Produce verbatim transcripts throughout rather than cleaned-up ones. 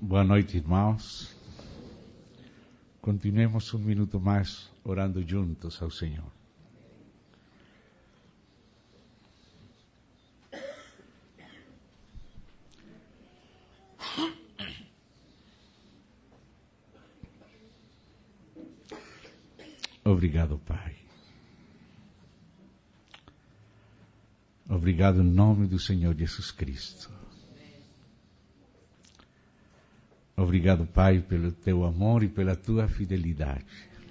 Boa noite, irmãos. Continuemos um minuto mais orando juntos ao Senhor. Obrigado, Pai. Obrigado em nome do Senhor Jesus Cristo. Obrigado, Pai, pelo teu amor e pela tua fidelidade.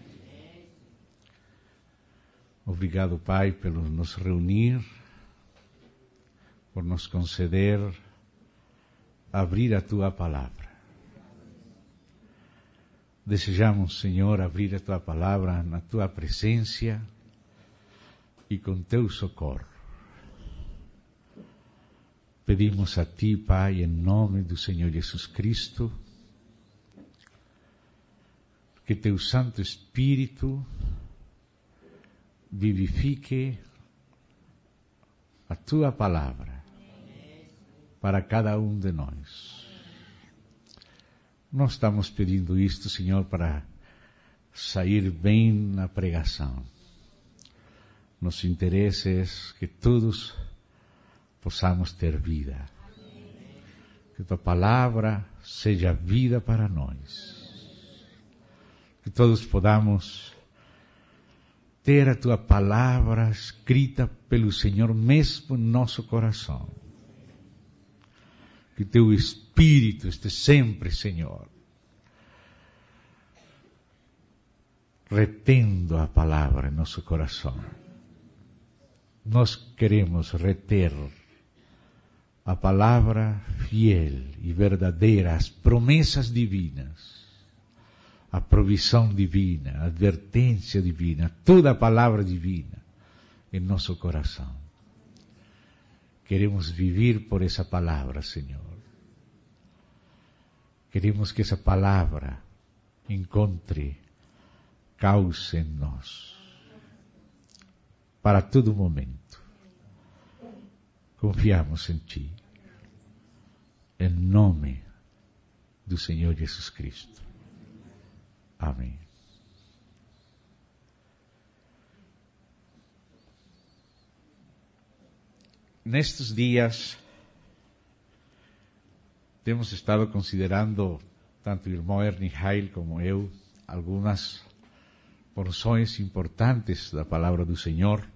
Obrigado, Pai, pelo nos reunir, por nos conceder abrir a tua palavra. Desejamos, Senhor, abrir a tua palavra na tua presença e com teu socorro. Pedimos a ti, Pai, em nome do Senhor Jesus Cristo, que teu Santo Espírito vivifique a tua palavra para cada um de nós. Nós estamos pedindo isto, Senhor, para sair bem na pregação. Nosso interesse é que todos possamos ter vida. Que tua palavra seja vida para nós. Que todos podamos ter a tua palavra escrita pelo Senhor mesmo em nosso coração. Que teu Espírito esteja sempre, Senhor, retendo a palavra em nosso coração. Nós queremos reter a palavra fiel e verdadeira, as promessas divinas, a provisão divina, a advertência divina, toda a palavra divina em nosso coração. Queremos viver por essa palavra, Senhor. Queremos que essa palavra encontre causa em nós, para todo momento. Confiamos em Ti, em nome do Senhor Jesus Cristo. Amém. Nestes dias, temos estado considerando, tanto o irmão Ernie Heil como eu, algumas porções importantes da palavra do Senhor.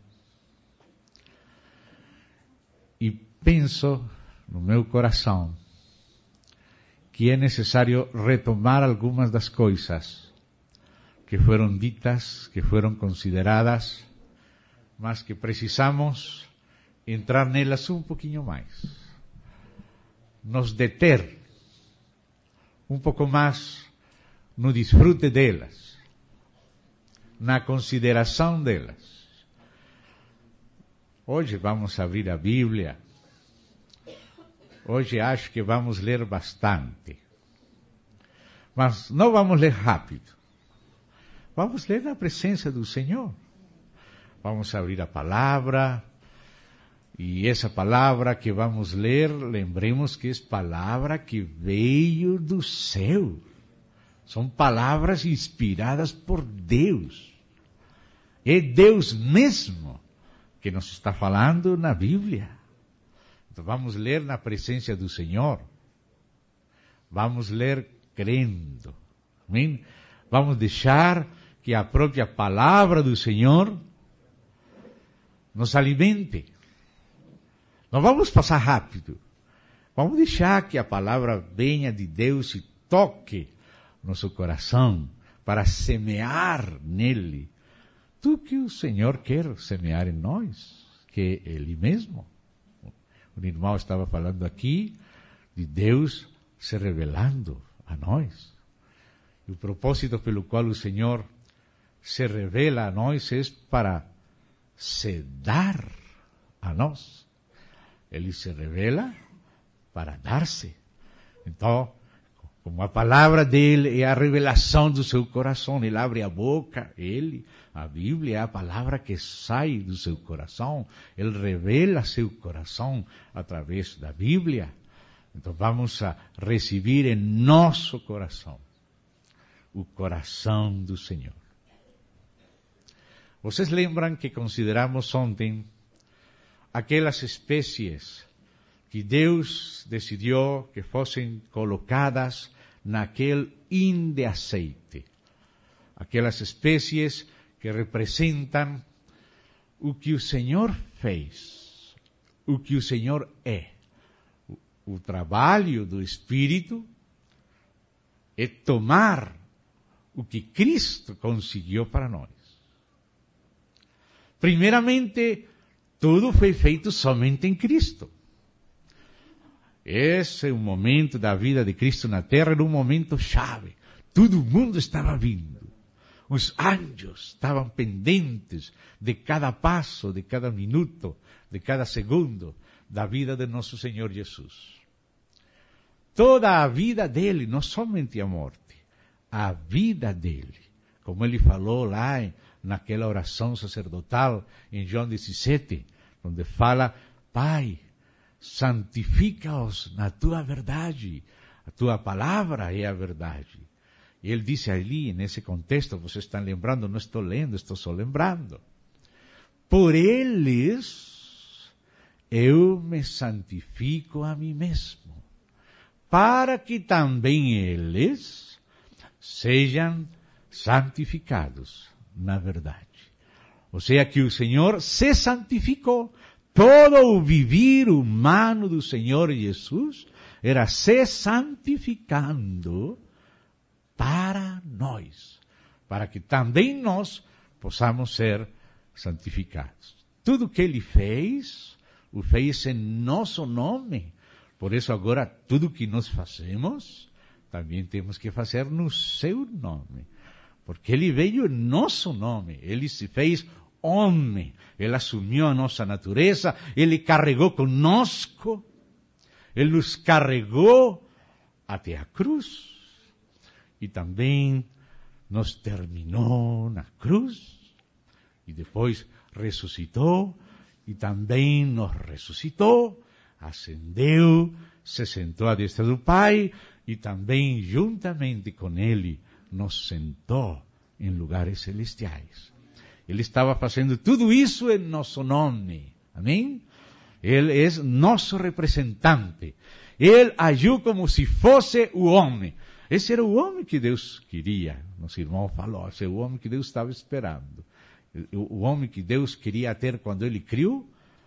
E penso no meu coração que é necessário retomar algumas das coisas que foram ditas, que foram consideradas, mas que precisamos entrar nelas um pouquinho mais. Nos deter um pouco mais no desfrute delas, na consideração delas. Hoje vamos abrir a Bíblia. Hoje acho que vamos ler bastante. Mas não vamos ler rápido. Vamos ler na presença do Senhor. Vamos abrir a palavra. E essa palavra que vamos ler, lembremos que é palavra que veio do céu. São palavras inspiradas por Deus. É Deus mesmo que nos está falando na Bíblia. Então vamos ler na presença do Senhor. Vamos ler crendo. Amém? Vamos deixar que a própria palavra do Senhor nos alimente. Não vamos passar rápido. Vamos deixar que a palavra venha de Deus e toque nosso coração para semear nele tudo que o Senhor quer semear em nós, que é Ele mesmo. O irmão estava falando aqui de Deus se revelando a nós. E o propósito pelo qual o Senhor se revela a nós é para se dar a nós. Ele se revela para dar-se. Então, como a palavra dele é a revelação do seu coração, ele abre a boca, ele, a Bíblia é a palavra que sai do seu coração, ele revela seu coração através da Bíblia. Então vamos a receber em nosso coração o coração do Senhor. Vocês lembram que consideramos ontem aquelas espécies que Deus decidiu que fossem colocadas naquele hin de azeite. Aquelas espécies que representam o que o Senhor fez, o que o Senhor é. O, o trabalho do Espírito é tomar o que Cristo conseguiu para nós. Primeiramente, tudo foi feito somente em Cristo. Esse é o momento da vida de Cristo na terra, era um momento chave. Todo mundo estava vindo. Os anjos estavam pendentes de cada passo, de cada minuto, de cada segundo da vida de nosso Senhor Jesus. Toda a vida dele, não somente a morte, a vida dele. Como ele falou lá em, naquela oração sacerdotal em João dezessete, onde fala, Pai, santifica-os na tua verdade. A tua palavra é a verdade. E ele disse ali, nesse contexto, vocês estão lembrando, não estou lendo, estou só lembrando. Por eles eu me santifico a mim mesmo, para que também eles sejam santificados na verdade. Ou seja, que o Senhor se santificou. Todo o viver humano do Senhor Jesus era se santificando para nós, para que também nós possamos ser santificados. Tudo que Ele fez, o fez em nosso nome. Por isso agora, tudo que nós fazemos, também temos que fazer no seu nome. Porque Ele veio em nosso nome, Ele se fez homem, Ele assumiu a nossa natureza, Ele carregou conosco, Ele nos carregou até a cruz, e também nos terminou na cruz, e depois ressuscitou, e também nos ressuscitou, ascendeu, se sentou à destra do Pai, e também juntamente com Ele nos sentou em lugares celestiais. Ele estava fazendo tudo isso em nosso nome. Amém? Ele é nosso representante. Ele agiu como se fosse o homem. Esse era o homem que Deus queria. Nosso irmão falou, esse é o homem que Deus estava esperando. O homem que Deus queria ter quando Ele criou,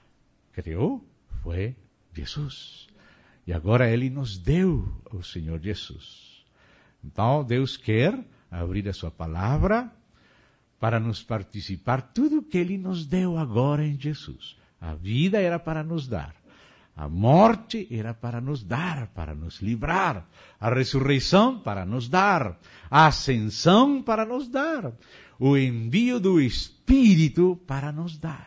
criou, foi Jesus. E agora Ele nos deu o Senhor Jesus. Então Deus quer abrir a sua palavra para nos participar tudo que Ele nos deu agora em Jesus. A vida era para nos dar. A morte era para nos dar, para nos livrar. A ressurreição para nos dar. A ascensão para nos dar. O envio do Espírito para nos dar.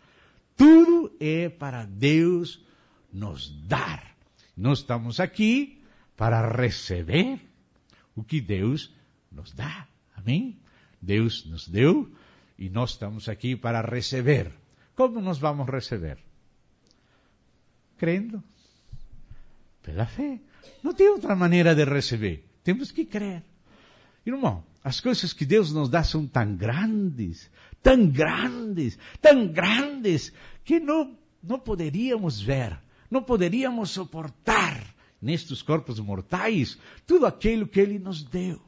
Tudo é para Deus nos dar. Nós estamos aqui para receber o que Deus nos dá. Amém? Deus nos deu e nós estamos aqui para receber. Como nós vamos receber? Crendo. Pela fé. Não tem outra maneira de receber. Temos que crer. Irmão, as coisas que Deus nos dá são tão grandes, tão grandes, tão grandes, que não, não poderíamos ver, não poderíamos suportar nestes corpos mortais tudo aquilo que Ele nos deu.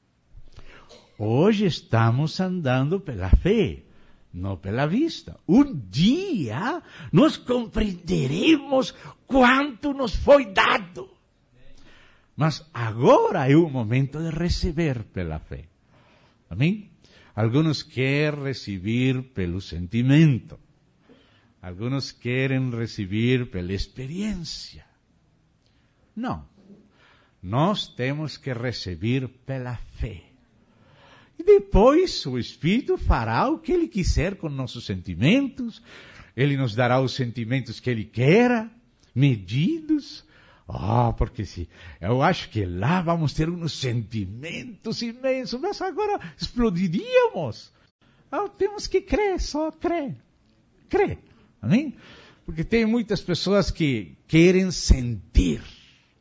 Hoje estamos andando pela fé, não pela vista. Um dia nós compreenderemos quanto nos foi dado. Mas agora é o momento de receber pela fé. Amém? Alguns querem receber pelo sentimento. Alguns querem receber pela experiência. Não. Nós temos que receber pela fé. E depois o Espírito fará o que Ele quiser com nossos sentimentos. Ele nos dará os sentimentos que Ele queira, medidos. Ah, oh, porque se, eu acho que lá vamos ter uns sentimentos imensos, mas agora explodiríamos. Ah, temos que crer, só crer. Crer, amém? Porque tem muitas pessoas que querem sentir.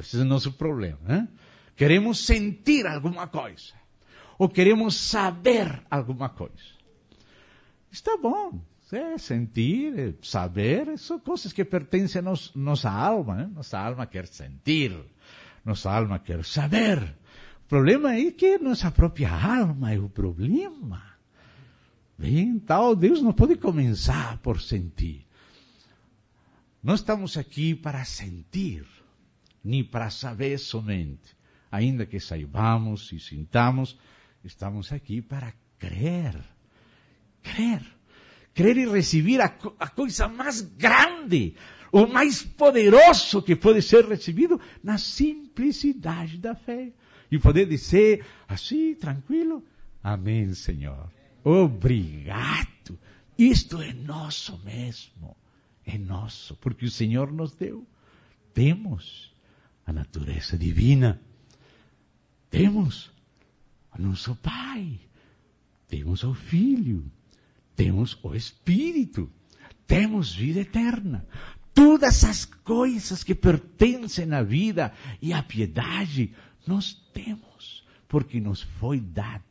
esse é o nosso problema. Hein? Queremos sentir alguma coisa. Ou queremos saber alguma coisa. Está bom. É, sentir, é, saber, são coisas que pertencem à nos, nossa alma. Hein? Nossa alma quer sentir. Nossa alma quer saber. O problema é que nossa própria alma é o problema. Bem, então Deus não pode começar por sentir. Nós estamos aqui para sentir, nem para saber somente. Ainda que saibamos e sintamos, estamos aqui para crer. Crer. Crer e receber a, a coisa mais grande, o mais poderoso que pode ser recebido na simplicidade da fé. E poder dizer assim, tranquilo, amém, Senhor. Obrigado. Isto é nosso mesmo. É nosso, porque o Senhor nos deu. Temos a natureza divina. Temos o nosso Pai. Temos o Filho. Temos o Espírito. Temos vida eterna. Todas as coisas que pertencem à vida e à piedade, nós temos, porque nos foi dado.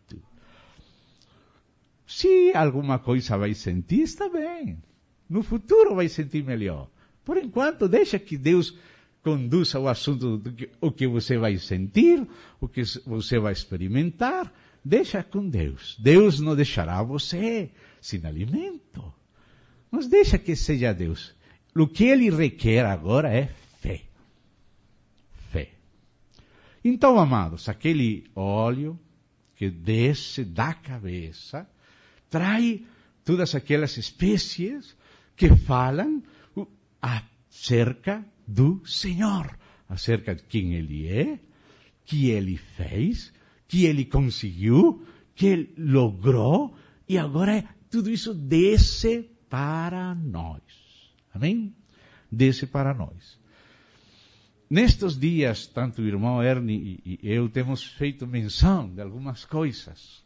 Se alguma coisa vai sentir, está bem. No futuro vai sentir melhor. Por enquanto, deixa que Deus conduza o assunto do que, o que você vai sentir, o que você vai experimentar. Deixa com Deus. Deus não deixará você sem alimento. Mas deixa que seja Deus. O que Ele requer agora é fé. Fé. Então, amados, aquele óleo que desce da cabeça, trai todas aquelas espécies que falam acerca do Senhor, acerca de quem Ele é, que Ele fez, que Ele conseguiu, que Ele logrou, e agora tudo isso desce para nós. Amém? Desce para nós. Nestes dias, tanto o irmão Ernie e eu temos feito menção de algumas coisas.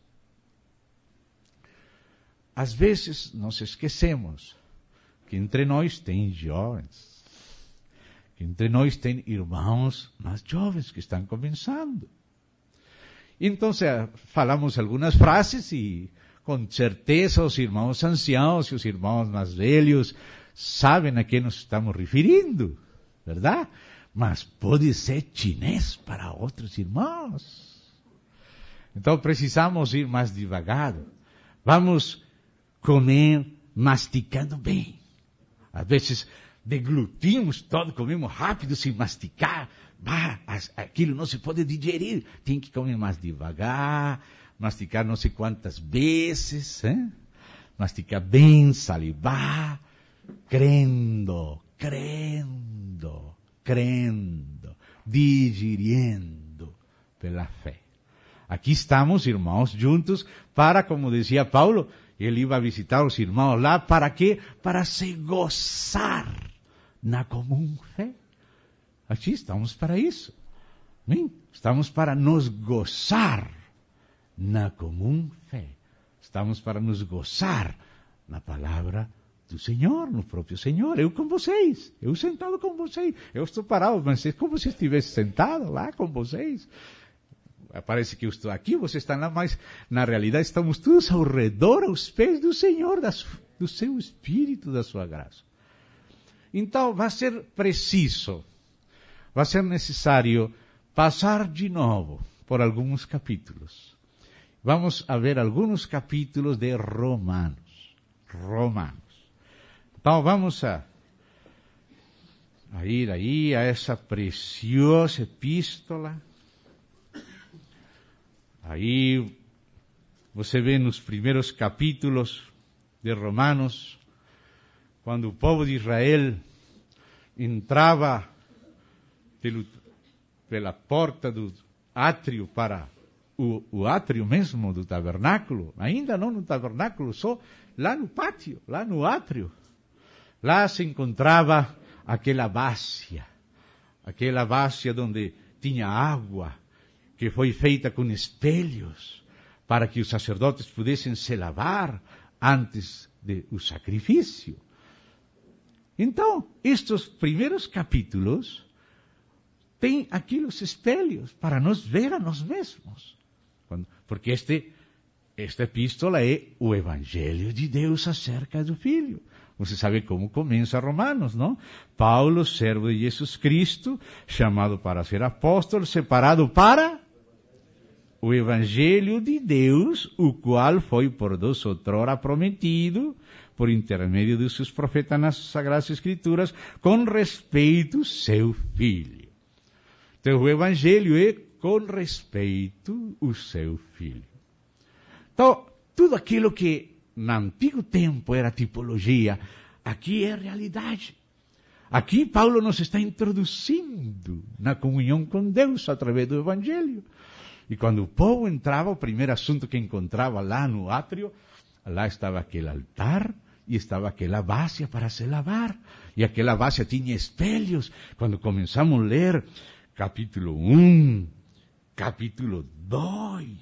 Às vezes, nós esquecemos que entre nós tem jovens, que entre nós tem irmãos mais jovens que estão começando. Então, falamos algumas frases e, com certeza, os irmãos anciãos e os irmãos mais velhos sabem a quem nos estamos referindo, verdade? Mas pode ser chinês para outros irmãos. Então, precisamos ir mais devagar. Vamos comer masticando bem. Às vezes deglutimos todo, comemos rápido sem masticar. Bah, aquilo não se pode digerir. Tem que comer mais devagar, masticar não sei quantas vezes, hein? Masticar bem, salivar, crendo, crendo, crendo, digerindo pela fé. Aqui estamos, irmãos, juntos para, como dizia Paulo, ele iba a visitar os irmãos lá, para quê? Para se gozar na comum fé. Aqui estamos para isso. Bem, estamos para nos gozar na comum fé. Estamos para nos gozar na palavra do Senhor, no próprio Senhor. Eu com vocês, eu sentado com vocês. Eu estou parado, mas é como se estivesse sentado lá com vocês. Parece que eu estou aqui, vocês estão lá, mas na realidade estamos todos ao redor, aos pés do Senhor, das, do seu Espírito, da sua graça. Então, vai ser preciso, vai ser necessário passar de novo por alguns capítulos. Vamos a ver alguns capítulos de Romanos. Romanos. Então, vamos a, a ir aí a essa preciosa epístola. Aí você vê nos primeiros capítulos de Romanos, quando o povo de Israel entrava pelo, pela porta do átrio para o, o átrio mesmo do tabernáculo, ainda não no tabernáculo, só lá no pátio, lá no átrio. Lá se encontrava aquela várzea, aquela várzea onde tinha água, que foi feita com espelhos, para que os sacerdotes pudessem se lavar antes do sacrifício. Então, estes primeiros capítulos tem aqui os espelhos para nos ver a nós mesmos. Porque este, esta epístola é o Evangelho de Deus acerca do Filho. Você sabe como começa Romanos, não? Paulo, servo de Jesus Cristo, chamado para ser apóstolo, separado para o Evangelho de Deus, o qual foi por Deus outrora prometido, por intermédio dos seus profetas nas Sagradas Escrituras, com respeito ao seu Filho. Então, o Evangelho é com respeito ao seu Filho. Então, tudo aquilo que no antigo tempo era tipologia, aqui é realidade. Aqui Paulo nos está introduzindo na comunhão com Deus através do Evangelho. E quando o povo entrava, o primeiro assunto que encontrava lá no átrio, lá estava aquele altar e estava aquela várzea para se lavar. E aquela várzea tinha espelhos. Quando começamos a ler capítulo um, capítulo dois,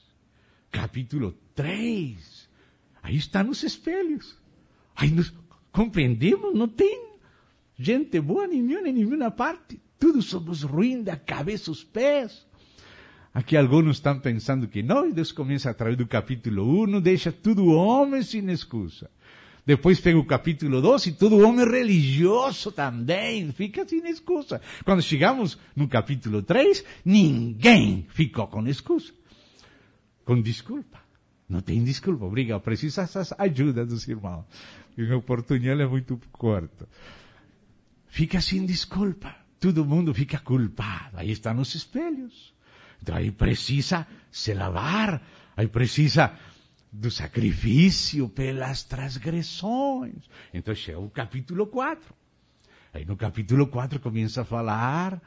capítulo três, aí estão os espelhos. Aí nós compreendemos, não tem gente boa nenhuma em nenhuma parte. Tudo somos ruins da cabeça aos pés. Aqui alguns estão pensando que não, e Deus começa através do capítulo um, deixa todo homem sem excusa. Depois pega o capítulo dois e todo homem religioso também fica sem excusa. Quando chegamos no capítulo três, ninguém ficou com excusa. Com desculpa. Não tem desculpa, obrigado. Precisa dessa ajuda dos irmãos. E meu portunhol é muito curto. Fica sem desculpa. Todo mundo fica culpado. Aí estão os espelhos. Então aí precisa se lavar. Aí precisa do sacrifício pelas transgressões. Então chega o capítulo quatro. Aí no capítulo quatro começa a falar: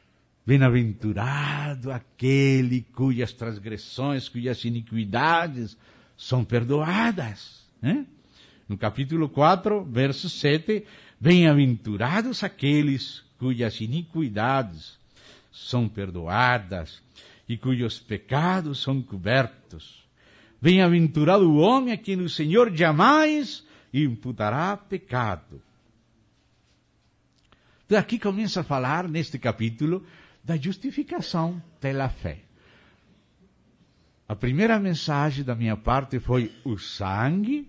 bem-aventurado aquele cujas transgressões, cujas iniquidades são perdoadas. Né? No capítulo quatro, verso sete, bem-aventurados aqueles cujas iniquidades são perdoadas e cujos pecados são cobertos. Bem-aventurado o homem a quem o Senhor jamais imputará pecado. Então aqui começa a falar, neste capítulo, da justificação pela fé. A primeira mensagem da minha parte foi o sangue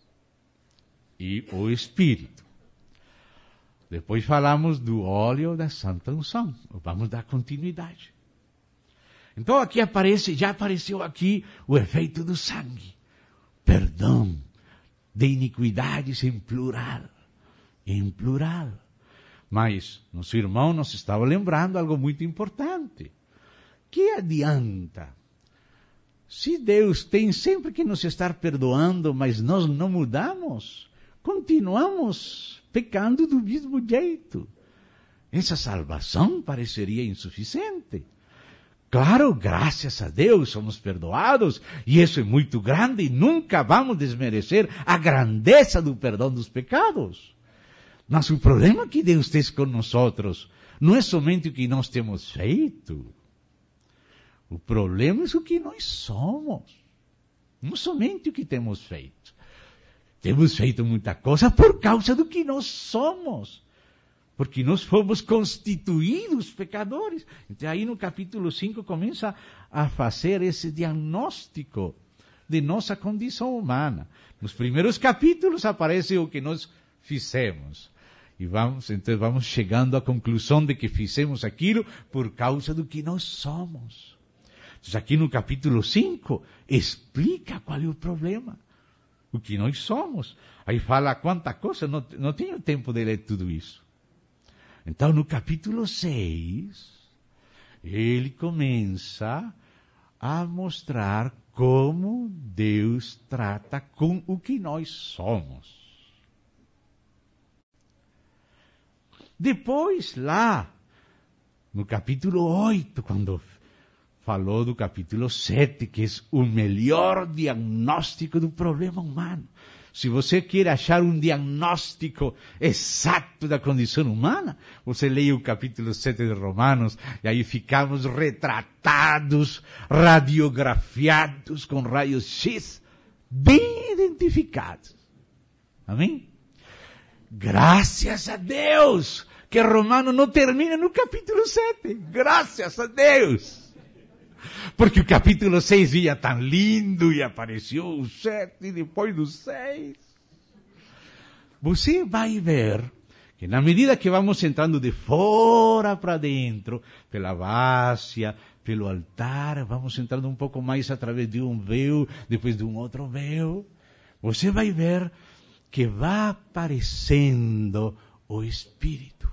e o Espírito. Depois falamos do óleo da Santa Unção. Vamos dar continuidade. Então aqui aparece, já apareceu aqui o efeito do sangue. Perdão de iniquidades em plural. Em plural. Mas nosso irmão nos estava lembrando algo muito importante. Que adianta? Se Deus tem sempre que nos estar perdoando, mas nós não mudamos, continuamos pecando do mesmo jeito. Essa salvação pareceria insuficiente. Claro, graças a Deus somos perdoados, e isso é muito grande, e nunca vamos desmerecer a grandeza do perdão dos pecados. Mas o problema que Deus tem com nós não é somente o que nós temos feito. O problema é o que nós somos. Não somente o que temos feito. Temos feito muita coisa por causa do que nós somos. Porque nós fomos constituídos pecadores. Então aí no capítulo cinco começa a fazer esse diagnóstico de nossa condição humana. Nos primeiros capítulos aparece o que nós fizemos. E vamos, então vamos chegando à conclusão de que fizemos aquilo por causa do que nós somos. Então aqui no capítulo cinco explica qual é o problema. O que nós somos. Aí fala quanta coisa, não, não tenho tempo de ler tudo isso. Então, no capítulo seis, ele começa a mostrar como Deus trata com o que nós somos. Depois, lá, no capítulo oito, quando falou do capítulo sete, que é o melhor diagnóstico do problema humano. Se você quer achar um diagnóstico exato da condição humana, você leia o capítulo sete de Romanos, e aí ficamos retratados, radiografiados com raios X, bem identificados. Amém? Graças a Deus que Romano não termina no capítulo sete. Graças a Deus! Porque o capítulo seis ia tão lindo e apareceu o sete e depois do seis. Você vai ver que na medida que vamos entrando de fora para dentro, pela várzea, pelo altar, vamos entrando um pouco mais através de um véu, depois de um outro véu, você vai ver que vai aparecendo o Espírito.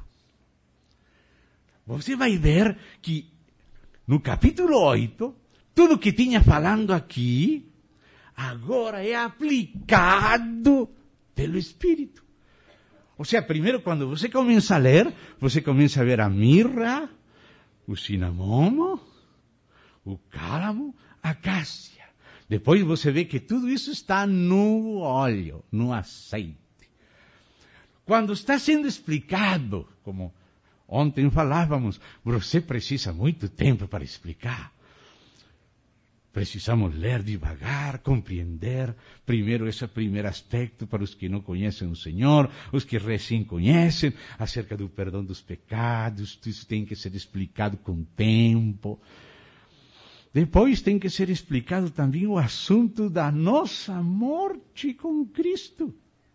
Você vai ver que no capítulo oito, tudo que tinha falando aqui, agora é aplicado pelo Espírito. Ou seja, primeiro quando você começa a ler, você começa a ver a mirra, o cinamomo, o cálamo, a cássia. Depois você vê que tudo isso está no óleo, no azeite. Quando está sendo explicado, como ontem falávamos, você precisa muito tempo para explicar. Precisamos ler devagar, compreender primeiro esse primeiro aspecto para os que não conhecem o Senhor, os que recém conhecem, acerca do perdão dos pecados, isso tem que ser explicado com tempo. Depois tem que ser explicado também o assunto da nossa morte com Cristo.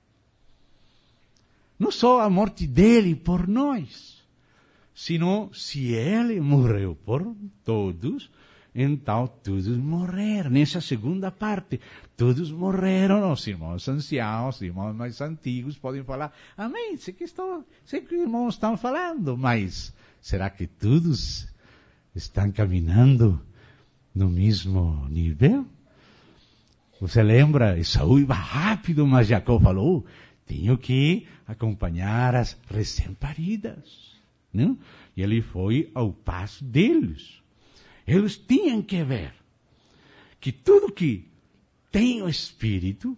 Não só a morte dele por nós, sino se ele morreu por todos, então todos morreram. Nessa segunda parte, todos morreram. Os irmãos anciãos, os irmãos mais antigos podem falar, amém, sei que, estou, sei que os irmãos estão falando, mas será que todos estão caminhando no mesmo nível? Você lembra? Esaú ia rápido, mas Jacó falou, tenho que acompanhar as recém-paridas. Não? E ele foi ao passo deles. Eles tinham que ver que tudo que tem o Espírito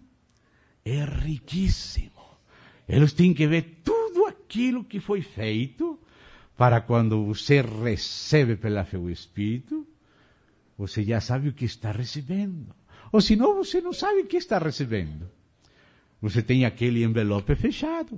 é riquíssimo. Eles têm que ver tudo aquilo que foi feito para quando você recebe pela fé o Espírito, você já sabe o que está recebendo. Ou senão você não sabe o que está recebendo. Você tem aquele envelope fechado,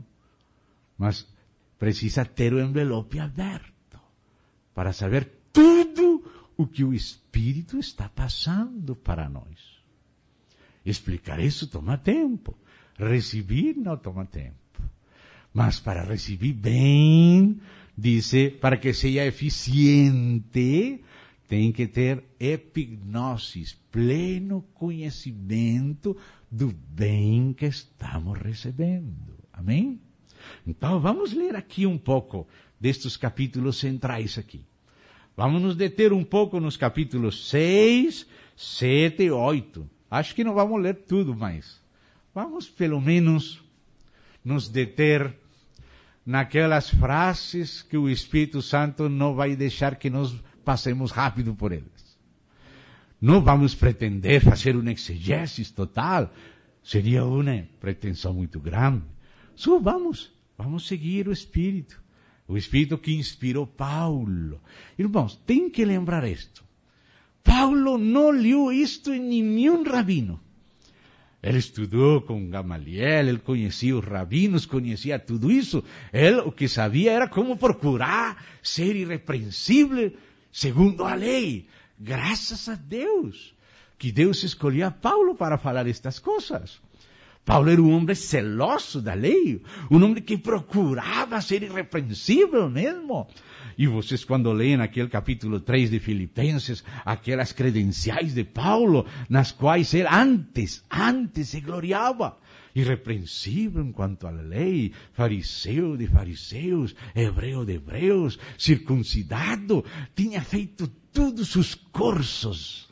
mas precisa ter o envelope aberto para saber tudo o que o Espírito está passando para nós. Explicar isso toma tempo. Receber não toma tempo. Mas para receber bem, diz, para que seja eficiente, tem que ter epignosis, pleno conhecimento do bem que estamos recebendo. Amém? Então vamos ler aqui um pouco destes capítulos centrais aqui. Vamos nos deter um pouco nos capítulos seis, sete e oito. Acho que não vamos ler tudo, mas vamos pelo menos nos deter naquelas frases que o Espírito Santo não vai deixar que nós passemos rápido por elas. Não vamos pretender fazer uma exegese total. Seria uma pretensão muito grande. Só vamos, vamos seguir o Espírito. O Espírito que inspirou Paulo. Irmãos, tem que lembrar isto. Paulo não leu isto em nenhum rabino. Ele estudou com Gamaliel, ele conhecia os rabinos, conhecia tudo isso. Ele o que sabia era como procurar ser irrepreensível segundo a lei. Graças a Deus que Deus escolheu a Paulo para falar estas coisas. Paulo era um homem celoso da lei, um homem que procurava ser irrepreensível mesmo. E vocês quando leem aquele capítulo três de Filipenses, aquelas credenciais de Paulo, nas quais ele antes, antes se gloriava. Irrepreensível enquanto à lei, fariseu de fariseus, hebreu de hebreus, circuncidado, tinha feito todos os cursos.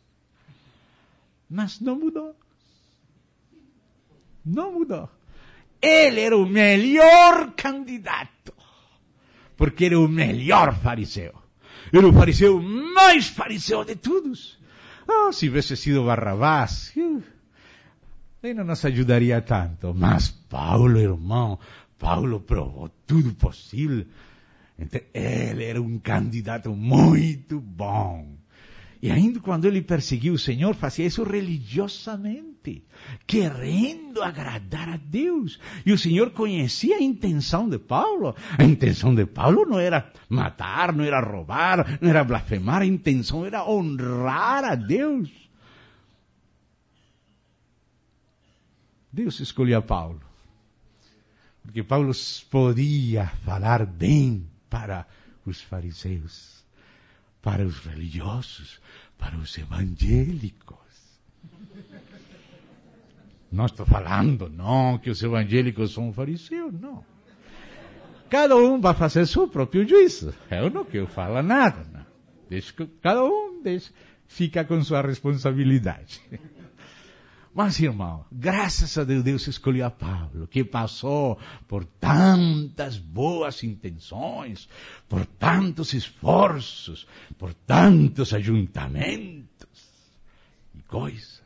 Mas não mudou. Não mudou. Ele era o melhor candidato. Porque era o melhor fariseu. Era o fariseu mais fariseu de todos. Oh, se tivesse sido Barrabás, ele não nos ajudaria tanto. Mas Paulo, irmão, Paulo provou tudo possível. Então, ele era um candidato muito bom. E ainda quando ele perseguiu o Senhor, fazia isso religiosamente. mente, querendo agradar a Deus. E o Senhor conhecia a intenção de Paulo. A intenção de Paulo não era matar, não era roubar, não era blasfemar. A intenção era honrar a Deus. Deus escolheu a Paulo, porque Paulo podia falar bem para os fariseus, para os religiosos, para os evangélicos. Não estou falando, não, que os evangélicos são fariseus, não. Cada um vai fazer seu próprio juízo. Eu não quero falar nada, não. Deixa que cada um deixa, fica com sua responsabilidade. Mas, irmão, graças a Deus, Deus escolheu a Paulo, que passou por tantas boas intenções, por tantos esforços, por tantos ajuntamentos e coisas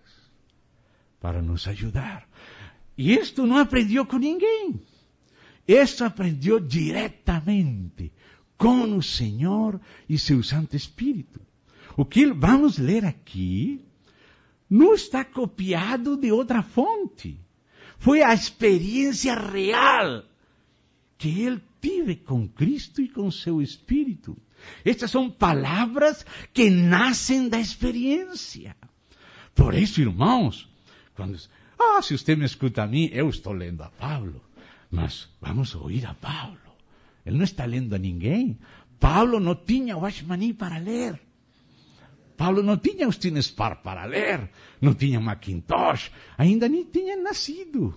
para nos ajudar. E isto não aprendeu com ninguém. Isto aprendeu diretamente com o Senhor e seu Santo Espírito. O que vamos ler aqui não está copiado de outra fonte. Foi a experiência real que ele teve com Cristo e com seu Espírito. Estas são palavras que nascem da experiência. Por isso, irmãos, quando, ah, se você me escuta a mim, eu estou lendo a Paulo, mas vamos ouvir a Paulo. Ele não está lendo a ninguém. Paulo não tinha Watchman para ler. Paulo não tinha Austin Spar para ler, não tinha Macintosh, ainda nem tinha nascido.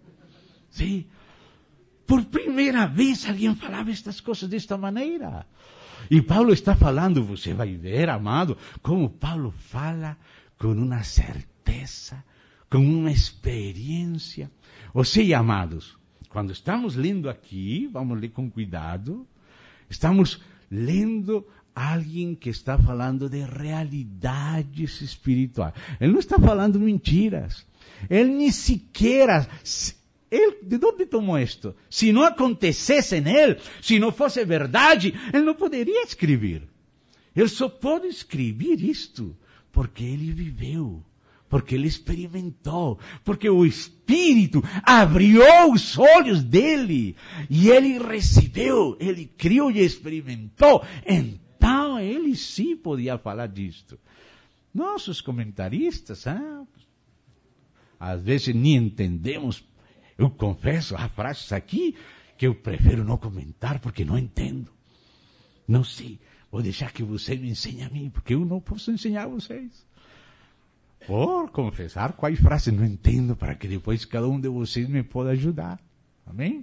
Sim. Por primeira vez alguém falava estas coisas desta maneira. E Paulo está falando, você vai ver, amado, como Paulo fala com uma certeza, com uma experiência. Ou seja, amados, quando estamos lendo aqui, vamos ler com cuidado, estamos lendo alguém que está falando de realidades espirituais. Ele não está falando mentiras. Ele nem sequer... Ele, de onde tomou isto? Se não acontecesse nele, se não fosse verdade, ele não poderia escrever. Ele só pode escrever isto porque ele viveu, porque ele experimentou, porque o Espírito abriu os olhos dele e ele recebeu, ele criou e experimentou. Então ele sim podia falar disto. Nossos comentaristas, ah, às vezes nem entendemos. Eu confesso, há frases aqui que eu prefiro não comentar porque não entendo. Não sei, vou deixar que você me ensine a mim, porque eu não posso ensinar a vocês. Por confessar quais frases não entendo, para que depois cada um de vocês me possa ajudar. Amém?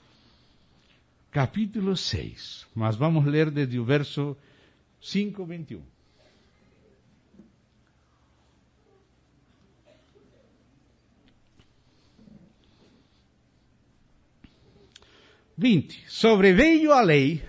Capítulo seis. Mas vamos ler desde o verso cinco, vinte e um. vinte. Sobreveio a lei.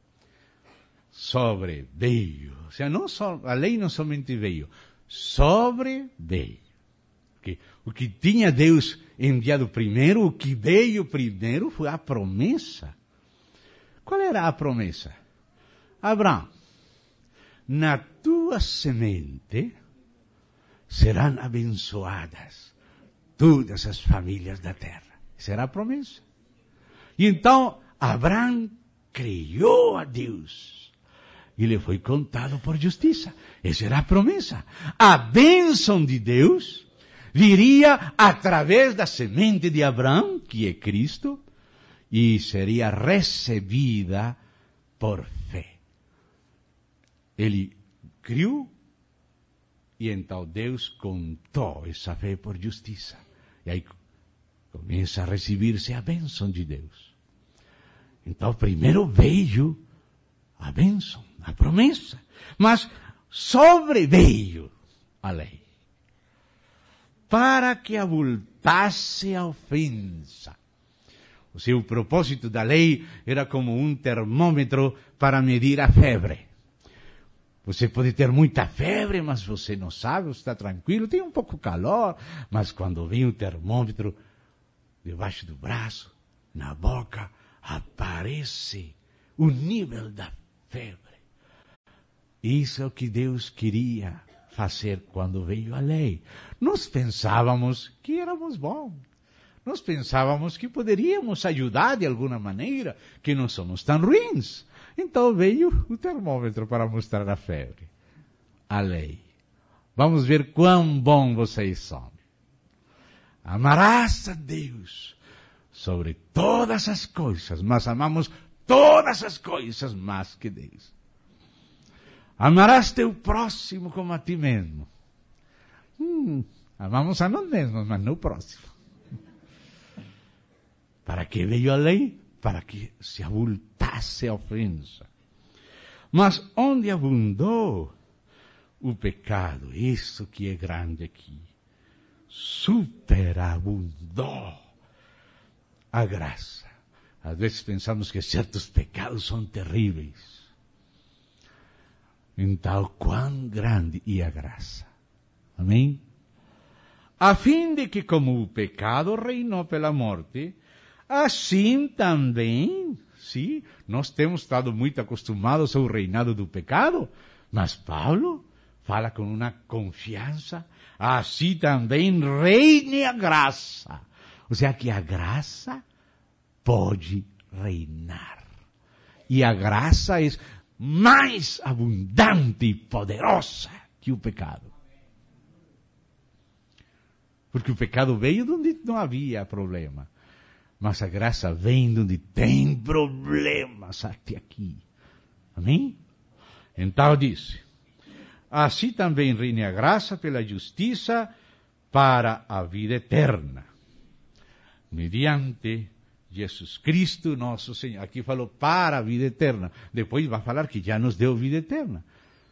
Sobreveio. Ou seja, não só, a lei não somente veio. Sobreveio. Porque o que tinha Deus enviado primeiro, o que veio primeiro foi a promessa. Qual era a promessa? Abraão, na tua semente serão abençoadas todas as famílias da terra. Essa era a promessa. E então Abraão creu a Deus e lhe foi contado por justiça. Essa era a promessa. A bênção de Deus viria através da semente de Abraão, que é Cristo, e seria recebida por fé. Ele creu e então Deus contou essa fé por justiça. E aí começa a receber-se a bênção de Deus. Então primeiro veio a bênção, a promessa, mas sobreveio a lei, para que abultasse a ofensa. O seu propósito da lei era como um termômetro para medir a febre. Você pode ter muita febre, mas você não sabe, você está tranquilo, tem um pouco calor, mas quando vem o termômetro debaixo do braço, na boca, aparece o nível da febre. Isso é o que Deus queria fazer quando veio a lei? Nós pensávamos que éramos bons. Nós pensávamos que poderíamos ajudar de alguma maneira, que não somos tão ruins. Então veio o termômetro para mostrar a febre. A lei. Vamos ver quão bom vocês são. Amarás a Deus sobre todas as coisas, mas amamos todas as coisas mais que Deus. Amarás teu próximo como a ti mesmo. Hum, amamos a nós mesmos, mas não o próximo. Para que veio a lei? Para que se abultasse a ofensa. Mas onde abundou o pecado, isso que é grande aqui, superabundou a graça. Às vezes pensamos que certos pecados são terríveis. Então, quão grande é a graça. Amém? A fim de que, como o pecado reinou pela morte, assim também, sim, nós temos estado muito acostumados ao reinado do pecado, mas Paulo fala com uma confiança, assim também reine a graça. Ou seja, que a graça pode reinar. E a graça é mais abundante e poderosa que o pecado. Porque o pecado veio de onde não havia problema. Mas a graça vem de onde tem problemas até aqui. Amém? Então disse, assim também reine a graça pela justiça para a vida eterna. Mediante Jesus Cristo, nosso Senhor. Aqui falou para a vida eterna. Depois vai falar que já nos deu vida eterna.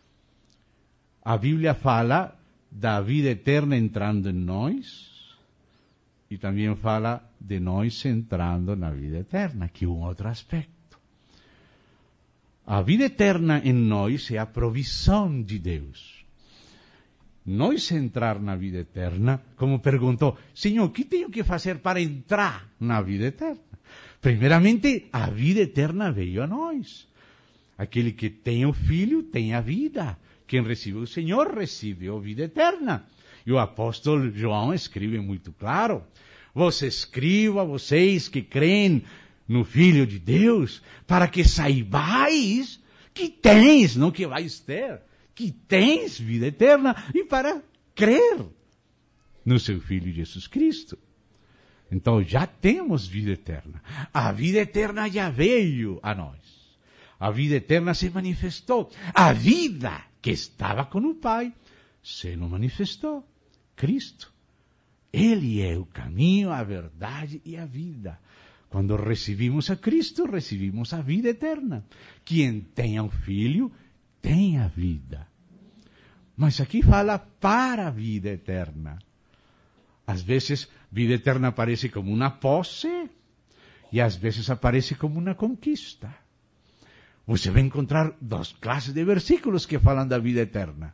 A Bíblia fala da vida eterna entrando em nós. E também fala de nós entrando na vida eterna, que é um outro aspecto. A vida eterna em nós é a provisão de Deus. Nós entrar na vida eterna, como perguntou, Senhor, o que tenho que fazer para entrar na vida eterna? Primeiramente, a vida eterna veio a nós. Aquele que tem o Filho tem a vida. Quem recebeu o Senhor recebeu a vida eterna. E o apóstolo João escreve muito claro. Você escreva, vocês que creem no Filho de Deus, para que saibais que tens, não que vais ter, que tens vida eterna, e para crer no seu Filho Jesus Cristo. Então já temos vida eterna. A vida eterna já veio a nós. A vida eterna se manifestou. A vida que estava com o Pai se não manifestou. Cristo. Ele é o caminho, a verdade e a vida. Quando recebimos a Cristo, recebimos a vida eterna. Quem tem o Filho, tem a vida. Mas aqui fala para a vida eterna. Às vezes, vida eterna aparece como uma posse, e às vezes aparece como uma conquista. Você vai encontrar duas classes de versículos que falam da vida eterna.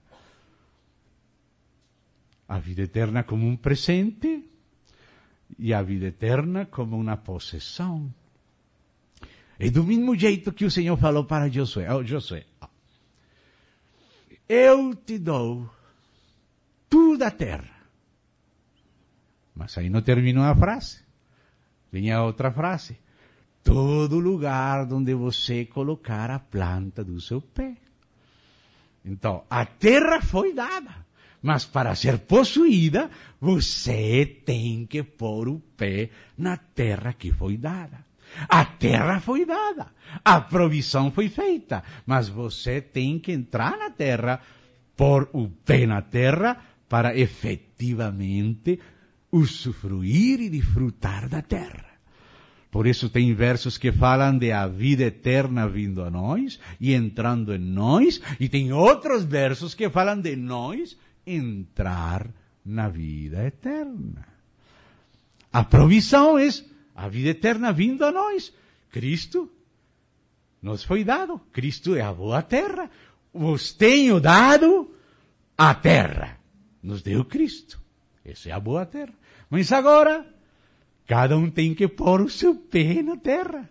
A vida eterna como um presente e a vida eterna como uma possessão. É do mesmo jeito que o Senhor falou para Josué. Oh, Josué, eu te dou toda a terra. Mas aí não terminou a frase. Vem a outra frase. Todo lugar onde você colocar a planta do seu pé. Então, a terra foi dada. Mas para ser possuída, você tem que pôr o pé na terra que foi dada. A terra foi dada. A provisão foi feita. Mas você tem que entrar na terra, pôr o pé na terra, para efetivamente usufruir e desfrutar da terra. Por isso tem versos que falam de a vida eterna vindo a nós e entrando em nós. E tem outros versos que falam de nós entrar na vida eterna. A provisão é a vida eterna vindo a nós. Cristo nos foi dado. Cristo é a boa terra. Vos tenho dado a terra. Nos deu Cristo. Essa é a boa terra. Mas agora, cada um tem que pôr o seu pé na terra.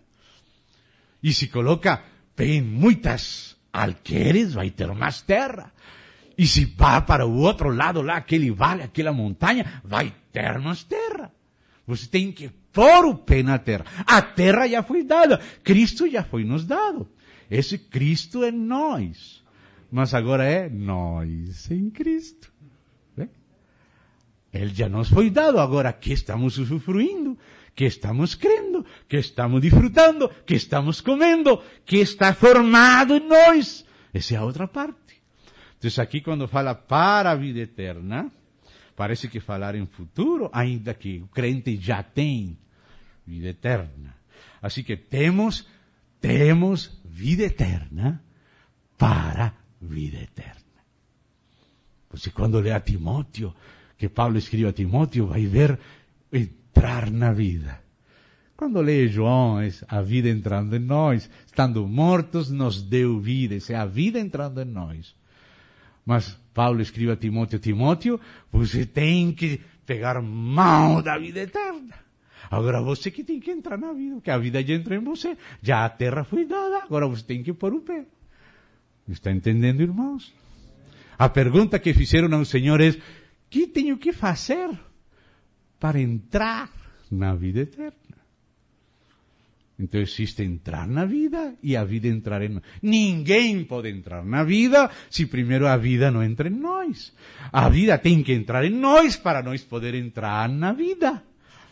E se coloca pé em muitas alqueires, vai ter mais terra. E se vá para o outro lado lá, aquele vale, aquela montanha, vai termos terra. Você tem que pôr o pé na terra. A terra já foi dada. Cristo já foi nos dado. Esse Cristo é nós. Mas agora é nós em Cristo. Né? Ele já nos foi dado. Agora que estamos usufruindo, que estamos crendo, que estamos disfrutando, que estamos comendo, que está formado em nós. Essa é a outra parte. Então aqui quando fala para a vida eterna, parece que falar em futuro, ainda que o crente já tem vida eterna. Assim que temos, temos vida eterna para vida eterna. Você quando lê a Timóteo, que Paulo escreveu a Timóteo, vai ver entrar na vida. Quando lê João, é a vida entrando em nós. Estando mortos, nos deu vida. Essa é a vida entrando em nós. Mas Paulo escreve a Timóteo, Timóteo, você tem que pegar mão da vida eterna. Agora você que tem que entrar na vida, porque a vida já entrou em você. Já a terra foi dada, agora você tem que pôr o pé. Está entendendo, irmãos? A pergunta que fizeram ao Senhor é, que tenho que fazer para entrar na vida eterna? Então existe entrar na vida e a vida entrar em nós. Ninguém pode entrar na vida se primeiro a vida não entra em nós. A vida tem que entrar em nós para nós poder entrar na vida.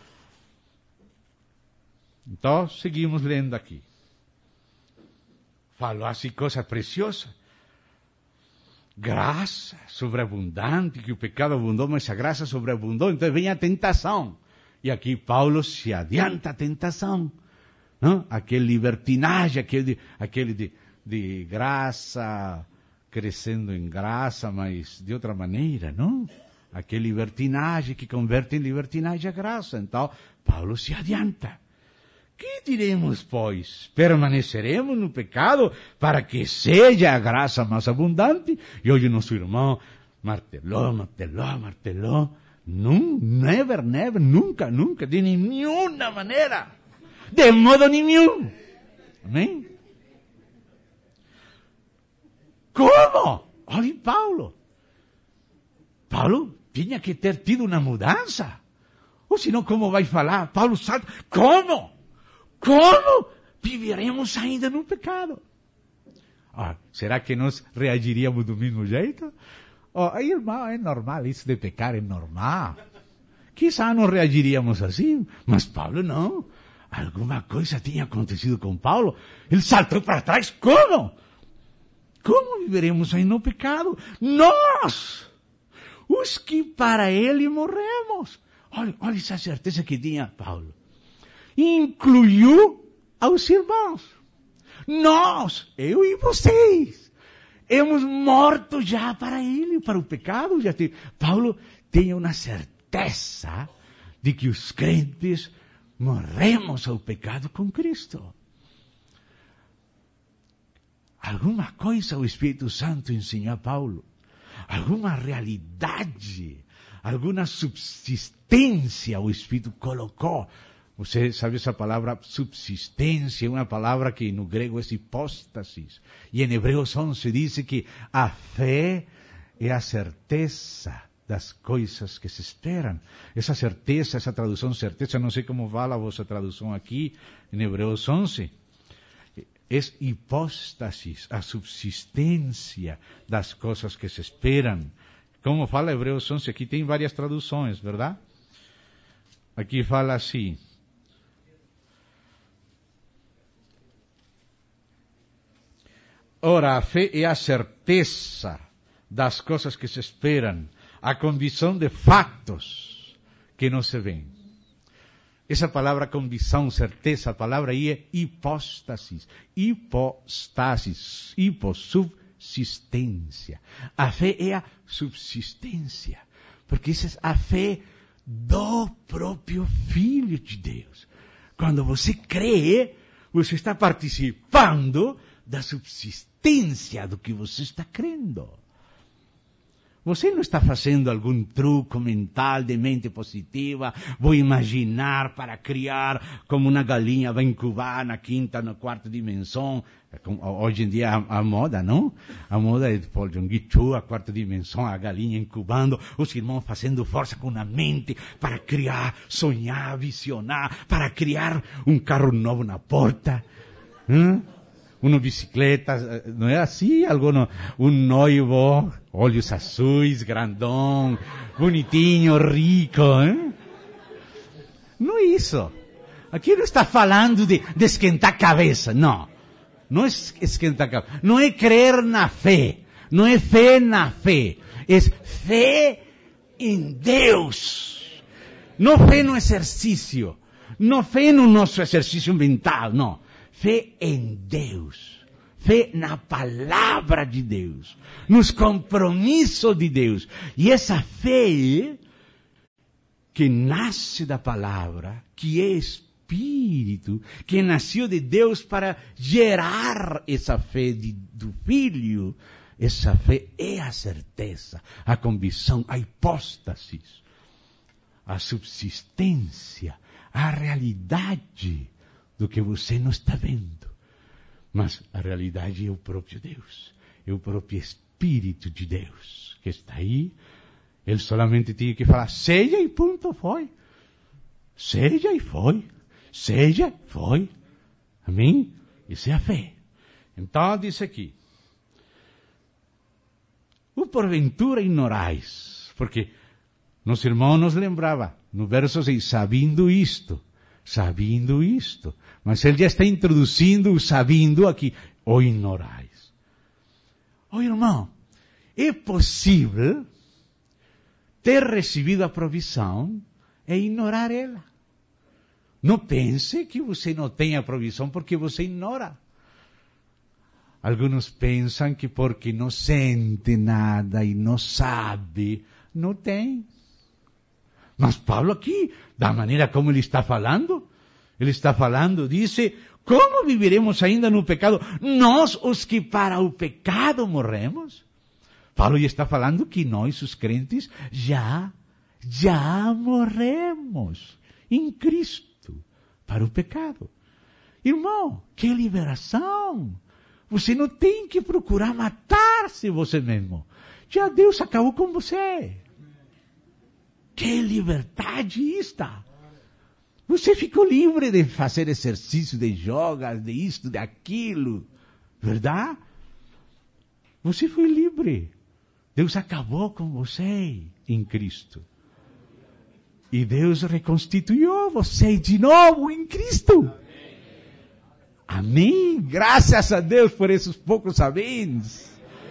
Então, seguimos lendo aqui. Falou assim coisa preciosa. Graça sobreabundante, que o pecado abundou, mas a graça sobreabundou. Então vem a tentação. E aqui Paulo se adianta à tentação. Não? Aquele libertinagem, aquele, aquele de, de graça, crescendo em graça, mas de outra maneira, não? Aquele libertinagem que converte em libertinagem a graça. Então, Paulo se adianta. Que diremos, pois? Permaneceremos no pecado para que seja a graça mais abundante? E hoje nosso irmão martelou, martelou, martelou. Não, never, never, nunca, nunca, de nenhuma maneira. De modo nenhum. Amém? Como? Olha Paulo. Paulo tinha que ter tido uma mudança. Ou senão como vai falar? Paulo salta. Como? Como viveremos ainda no pecado? Ah, será que nós reagiríamos do mesmo jeito? Oh, irmão, é normal, isso de pecar é normal. Quizá não reagiríamos assim, mas Paulo não. Alguma coisa tinha acontecido com Paulo. Ele saltou para trás. Como? Como viveremos aí no pecado? Nós, os que para ele morremos. Olha, olha essa certeza que tinha Paulo. Incluiu aos irmãos. Nós, eu e vocês, hemos morto já para ele, para o pecado. Já tem. Paulo tem uma certeza de que os crentes morremos ao pecado com Cristo. Alguma coisa o Espírito Santo ensinou a Paulo. Alguma realidade, alguma subsistência o Espírito colocou. Você sabe essa palavra subsistência, é uma palavra que no grego é hipóstasis. E em Hebreus onze diz que a fé é a certeza das coisas que se esperam. Essa certeza, essa tradução certeza, não sei como fala a vossa tradução aqui, em Hebreus onze, é hipóstasis, a subsistência das coisas que se esperam. Como fala Hebreus onze, aqui tem várias traduções, verdade? Aqui fala assim, ora, a fé é a certeza das coisas que se esperam, a condição de fatos que não se veem. Essa palavra condição, certeza, a palavra aí é hipóstasis. Hipostasis, hipossubsistência. A fé é a subsistência, porque essa é a fé do próprio Filho de Deus. Quando você crê, você está participando da subsistência do que você está crendo. Você não está fazendo algum truque mental de mente positiva? Vou imaginar para criar como uma galinha vai incubar na quinta, na quarta dimensão. Hoje em dia a, a moda, não? A moda é pôr um guichu, a quarta dimensão, a galinha incubando, os irmãos fazendo força com a mente para criar, sonhar, visionar, para criar um carro novo na porta. Hum? Uma bicicleta, não é assim? Algum, um noivo, olhos azuis, grandão, bonitinho, rico, hein? Não é isso. Aqui não está falando de, de esquentar a cabeça, não. Não é esquentar a cabeça. Não é crer na fé. Não é fé na fé. É fé em Deus. Não fé no exercício. Não fé no nosso exercício mental, não. Fé em Deus, fé na palavra de Deus, nos compromissos de Deus. E essa fé que nasce da palavra, que é Espírito, que nasceu de Deus para gerar essa fé de, do Filho, essa fé é a certeza, a convicção, a hipóstase, a subsistência, a realidade do que você não está vendo. Mas a realidade é o próprio Deus. É o próprio Espírito de Deus que está aí. Ele solamente tinha que falar, seja e ponto, foi. Seja e foi. Seja, foi. Amém? Isso é a fé. Então, diz aqui. O porventura ignorais. Porque nosso irmão nos lembrava, no verso seis, sabendo isto. Sabendo isto. Mas ele já está introduzindo o sabendo aqui. Ou ignorais. Oh, irmão, é possível ter recebido a provisão e ignorar ela. Não pense que você não tem a provisão porque você ignora. Alguns pensam que porque não sente nada e não sabe, não tem. Mas Paulo aqui, da maneira como ele está falando, ele está falando, disse, como viveremos ainda no pecado? Nós, os que para o pecado morremos. Paulo já está falando que nós, os crentes, já, já morremos em Cristo para o pecado. Irmão, que liberação! Você não tem que procurar matar-se você mesmo. Já Deus acabou com você. Que liberdade está! Você ficou livre de fazer exercício, de jogas, de isto, de aquilo. Verdade? Você foi livre. Deus acabou com você em Cristo. E Deus reconstituiu você de novo em Cristo. Amém. Graças a Deus por esses poucos améns.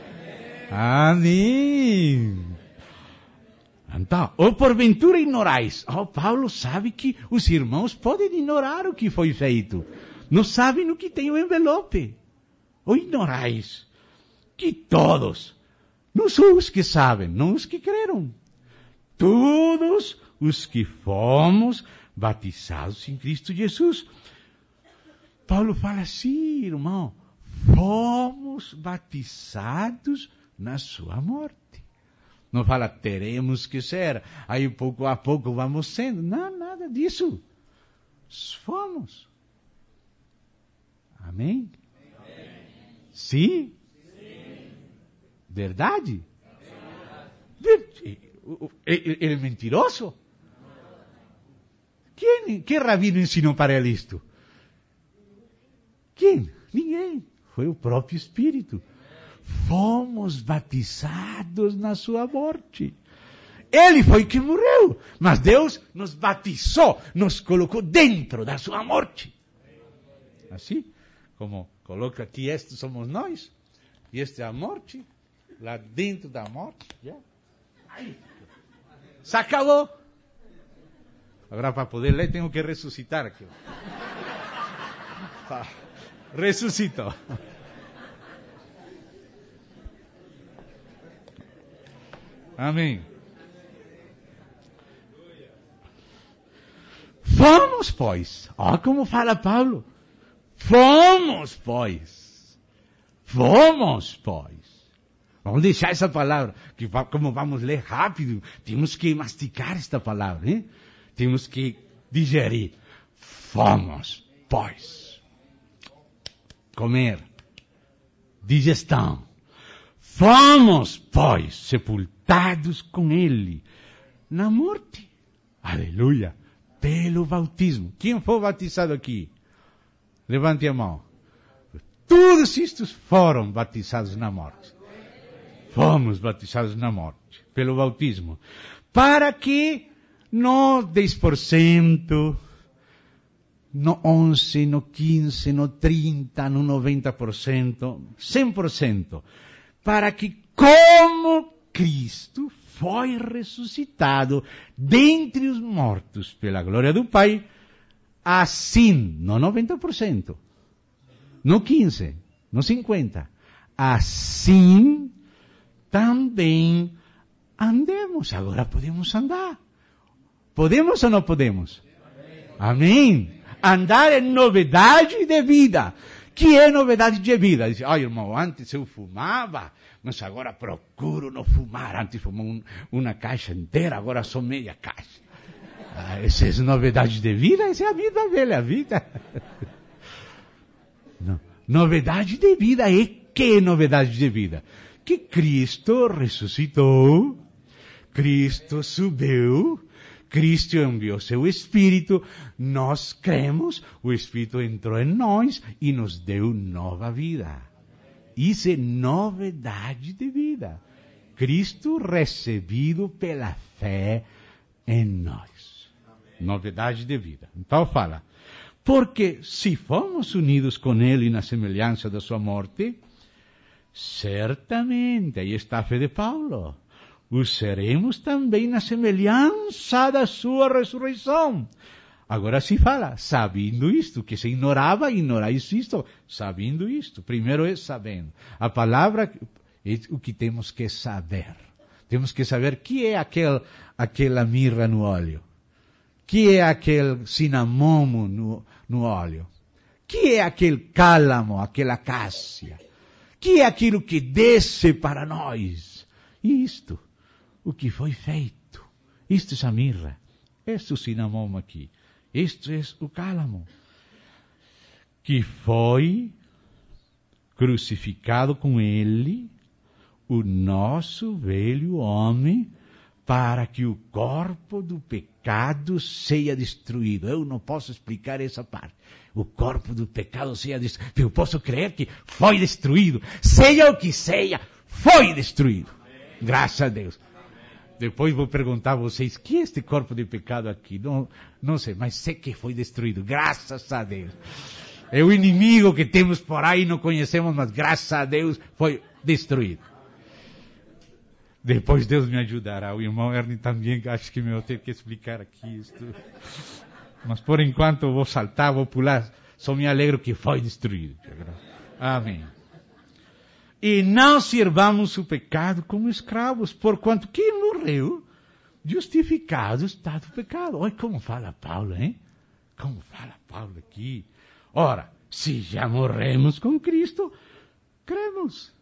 Amém. Então, ou porventura ignorais. Oh, Paulo sabe que os irmãos podem ignorar o que foi feito. Não sabem o que tem o envelope. Ou ignorais. Que todos, não são os que sabem, não os que creram. Todos os que fomos batizados em Cristo Jesus. Paulo fala assim, irmão, fomos batizados na sua morte. Não fala, teremos que ser, aí pouco a pouco vamos sendo. Não, nada disso. Fomos. Amém? Amém. Sim? Sim. Verdade? Verdade. Ele é mentiroso? Quem, que rabino ensinou para ele isto? Quem? Ninguém. Foi o próprio Espírito. Fomos batizados na sua morte. Ele foi que morreu, mas Deus nos batizou, nos colocou dentro da sua morte. Assim, como coloca aqui, este somos nós, e esta é a morte, lá dentro da morte, já. Aí. Se acabou. Agora, para poder ler, tenho que ressuscitar aqui. Tá. Ressuscitou. Amém. Fomos, pois. Olha como fala Paulo. Fomos, pois. Fomos, pois. Vamos deixar essa palavra, que como vamos ler rápido, temos que mastigar esta palavra, hein? Temos que digerir. Fomos, pois, comer, digestão. Fomos, pois, sepultados com Ele na morte. Aleluia. Pelo bautismo. Quem foi batizado aqui? Levante a mão. Todos estes foram batizados na morte. Fomos batizados na morte, pelo bautismo. Para que no dez por cento, no onze, no quinze, no trinta, no noventa por cento, cem por cento. Para que, como Cristo foi ressuscitado dentre os mortos pela glória do Pai, assim, no noventa por cento, no quinze, no cinquenta, assim também andemos. Agora podemos andar. Podemos ou não podemos? Amém. Andar em novidade de vida. Que é novidade de vida? Diz, ai irmão, antes eu fumava, mas agora procuro não fumar. Antes fumava um, uma caixa inteira, agora só meia caixa. Ah, essa é novidade de vida? Essa é a vida velha, a vida. Não. Novidade de vida é que é novidade de vida? Que Cristo ressuscitou, Cristo subiu, Cristo enviou seu Espírito, nós cremos, o Espírito entrou em nós e nos deu nova vida. Isso é novidade de vida. Cristo recebido pela fé em nós. Novidade de vida. Então fala, porque se fomos unidos com Ele na semelhança da sua morte, certamente, aí está a fé de Paulo, o seremos também na semelhança da sua ressurreição. Agora se fala, sabendo isto, que se ignorava, ignorais isto, sabendo isto. Primeiro é sabendo. A palavra é o que temos que saber. Temos que saber que é aquel, aquela mirra no óleo. Que é aquele cinamomo no, no óleo. Que é aquele cálamo, aquela acácia. Que é aquilo que desce para nós. Isto, o que foi feito. Isto é a mirra. Este é o cinamomo aqui. Isto é o cálamo. Que foi crucificado com ele o nosso velho homem, para que o corpo do pecado seja destruído. Eu não posso explicar essa parte. O corpo do pecado seja destruído. Eu posso crer que foi destruído. Seja o que seja, foi destruído. Graças a Deus. Depois vou perguntar a vocês, que é este corpo de pecado aqui? Não, não sei, mas sei que foi destruído. Graças a Deus. É o inimigo que temos por aí, não conhecemos, mas graças a Deus foi destruído. Depois Deus me ajudará. O irmão Ernie também, acho que me vou ter que explicar aqui isto. Mas por enquanto eu vou saltar, vou pular. Só me alegro que foi destruído. Amém. E não sirvamos o pecado como escravos, porquanto quem morreu, justificado está do pecado. Olha como fala Paulo, hein? Como fala Paulo aqui. Ora, se já morremos com Cristo, cremos.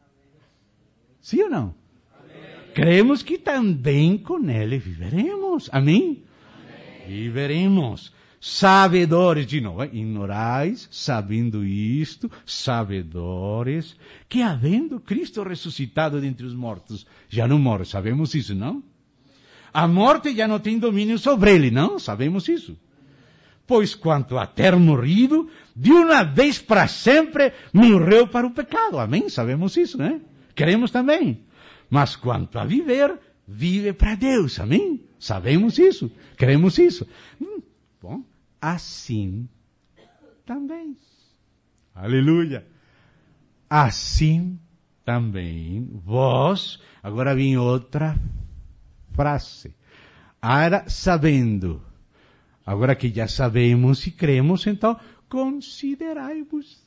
Sim ou não? Cremos que também com Ele viveremos. Amém? Amém. Viveremos. Sabedores, de novo, ignorais, sabendo isto, sabedores, que havendo Cristo ressuscitado dentre os mortos, já não morre. Sabemos isso, não? A morte já não tem domínio sobre ele, não? Sabemos isso. Pois quanto a ter morrido, de uma vez para sempre, morreu para o pecado. Amém? Sabemos isso, né? Queremos também. Mas quanto a viver, vive para Deus. Amém? Sabemos isso. Queremos isso. Hum, bom, assim também. Aleluia. Assim também vós, agora vem outra frase. Era sabendo. Agora que já sabemos e cremos, então, considerai-vos.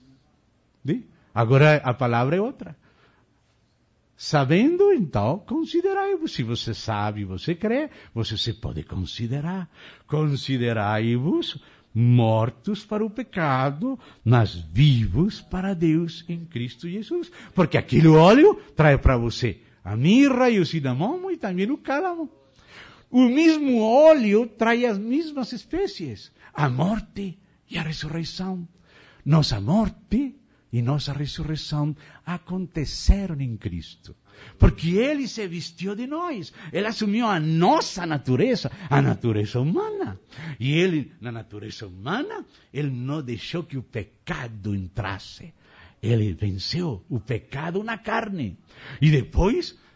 Agora a palavra é outra. Sabendo, então, considerai-vos. Se você sabe, você crê, você se pode considerar. Considerai-vos mortos para o pecado, mas vivos para Deus em Cristo Jesus. Porque aquele óleo traz para você a mirra e o cinnamon e também o cálamo. O mesmo óleo traz as mesmas espécies, a morte e a ressurreição. Nossa morte e nossa ressurreição aconteceram em Cristo. Porque Ele se vestiu de nós. Ele assumiu a nossa natureza, a natureza humana. E Ele, na natureza humana, Ele não deixou que o pecado entrasse. Ele venceu o pecado na carne. E depois,